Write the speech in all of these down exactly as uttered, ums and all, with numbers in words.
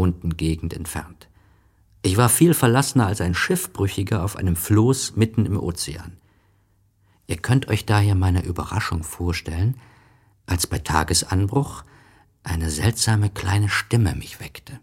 unten Gegend entfernt. Ich war viel verlassener als ein Schiffbrüchiger auf einem Floß mitten im Ozean. Ihr könnt euch daher meine Überraschung vorstellen, als bei Tagesanbruch eine seltsame kleine Stimme mich weckte.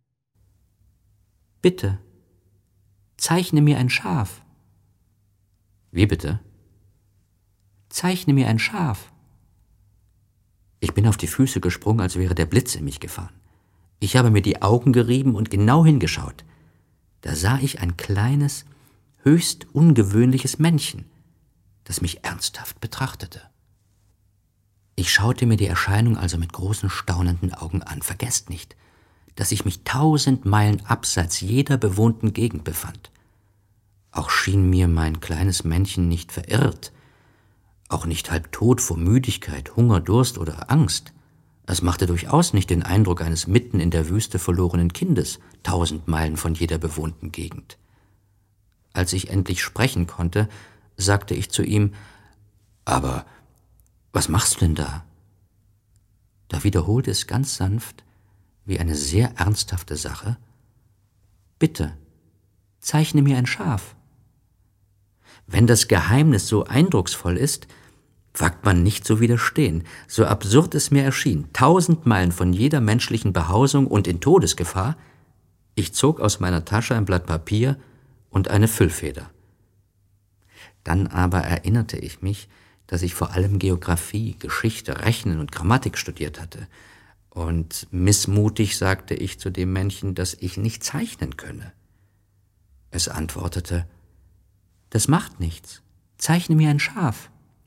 »Bitte, zeichne mir ein Schaf.« »Wie bitte?« »Zeichne mir ein Schaf.« Ich bin auf die Füße gesprungen, als wäre der Blitz in mich gefahren. Ich habe mir die Augen gerieben und genau hingeschaut. Da sah ich ein kleines, höchst ungewöhnliches Männchen, das mich ernsthaft betrachtete. Ich schaute mir die Erscheinung also mit großen, staunenden Augen an. Vergesst nicht, dass ich mich tausend Meilen abseits jeder bewohnten Gegend befand. Auch schien mir mein kleines Männchen nicht verirrt, auch nicht halbtot vor Müdigkeit, Hunger, Durst oder Angst. Es machte durchaus nicht den Eindruck eines mitten in der Wüste verlorenen Kindes, tausend Meilen von jeder bewohnten Gegend. Als ich endlich sprechen konnte, sagte ich zu ihm: »Aber was machst du denn da?« Da wiederholte es ganz sanft, wie eine sehr ernsthafte Sache: »Bitte, zeichne mir ein Schaf.« Wenn das Geheimnis so eindrucksvoll ist, wagt man nicht zu widerstehen. So absurd es mir erschien, tausend Meilen von jeder menschlichen Behausung und in Todesgefahr, ich zog aus meiner Tasche ein Blatt Papier und eine Füllfeder. Dann aber erinnerte ich mich, dass ich vor allem Geographie, Geschichte, Rechnen und Grammatik studiert hatte. Und missmutig sagte ich zu dem Männchen, dass ich nicht zeichnen könne. Es antwortete: »Das macht nichts. Zeichne mir ein Schaf.«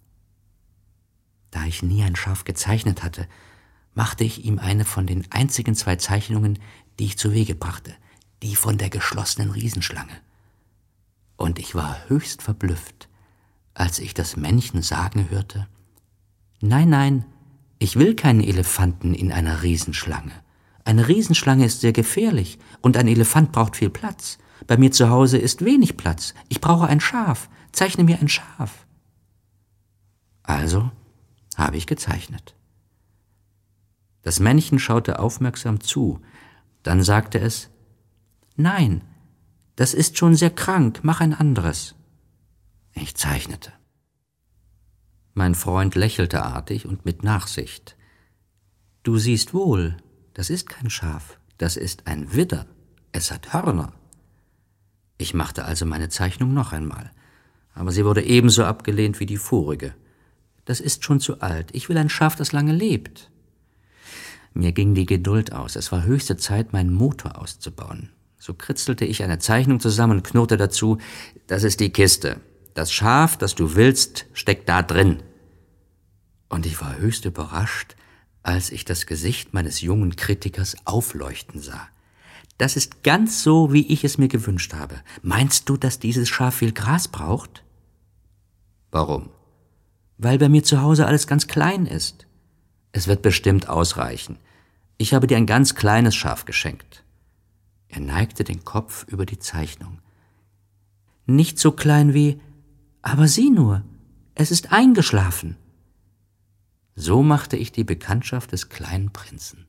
Da ich nie ein Schaf gezeichnet hatte, machte ich ihm eine von den einzigen zwei Zeichnungen, die ich zu Wege brachte, die von der geschlossenen Riesenschlange. Und ich war höchst verblüfft, als ich das Männchen sagen hörte: »Nein, nein, ich will keinen Elefanten in einer Riesenschlange. Eine Riesenschlange ist sehr gefährlich und ein Elefant braucht viel Platz. Bei mir zu Hause ist wenig Platz. Ich brauche ein Schaf. Zeichne mir ein Schaf.« Also habe ich gezeichnet. Das Männchen schaute aufmerksam zu, dann sagte es: »Nein, das ist schon sehr krank, mach ein anderes.« Ich zeichnete. Mein Freund lächelte artig und mit Nachsicht. »Du siehst wohl, das ist kein Schaf, das ist ein Widder, es hat Hörner.« Ich machte also meine Zeichnung noch einmal, aber sie wurde ebenso abgelehnt wie die vorige. »Das ist schon zu alt, ich will ein Schaf, das lange lebt.« Mir ging die Geduld aus, es war höchste Zeit, meinen Motor auszubauen. So kritzelte ich eine Zeichnung zusammen und knurrte dazu: »Das ist die Kiste. Das Schaf, das du willst, steckt da drin.« Und ich war höchst überrascht, als ich das Gesicht meines jungen Kritikers aufleuchten sah. »Das ist ganz so, wie ich es mir gewünscht habe. Meinst du, dass dieses Schaf viel Gras braucht?« »Warum?« »Weil bei mir zu Hause alles ganz klein ist.« »Es wird bestimmt ausreichen. Ich habe dir ein ganz kleines Schaf geschenkt.« Er neigte den Kopf über die Zeichnung. »Nicht so klein wie, aber sieh nur, es ist eingeschlafen.« So machte ich die Bekanntschaft des kleinen Prinzen.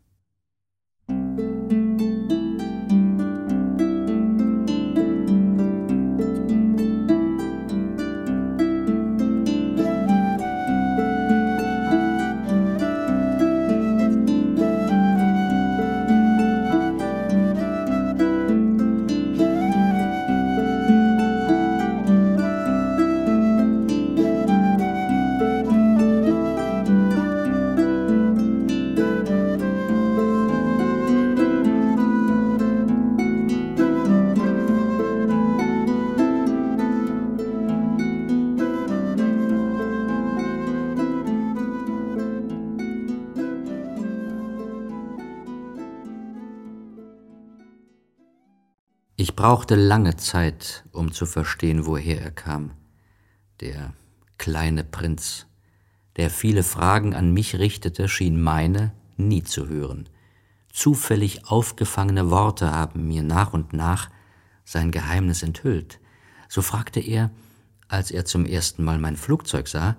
Ich brauchte lange Zeit, um zu verstehen, woher er kam. Der kleine Prinz, der viele Fragen an mich richtete, schien meine nie zu hören. Zufällig aufgefangene Worte haben mir nach und nach sein Geheimnis enthüllt. So fragte er, als er zum ersten Mal mein Flugzeug sah: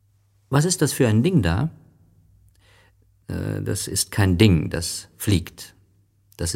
»Was ist das für ein Ding da?« »Äh, das ist kein Ding, das fliegt.«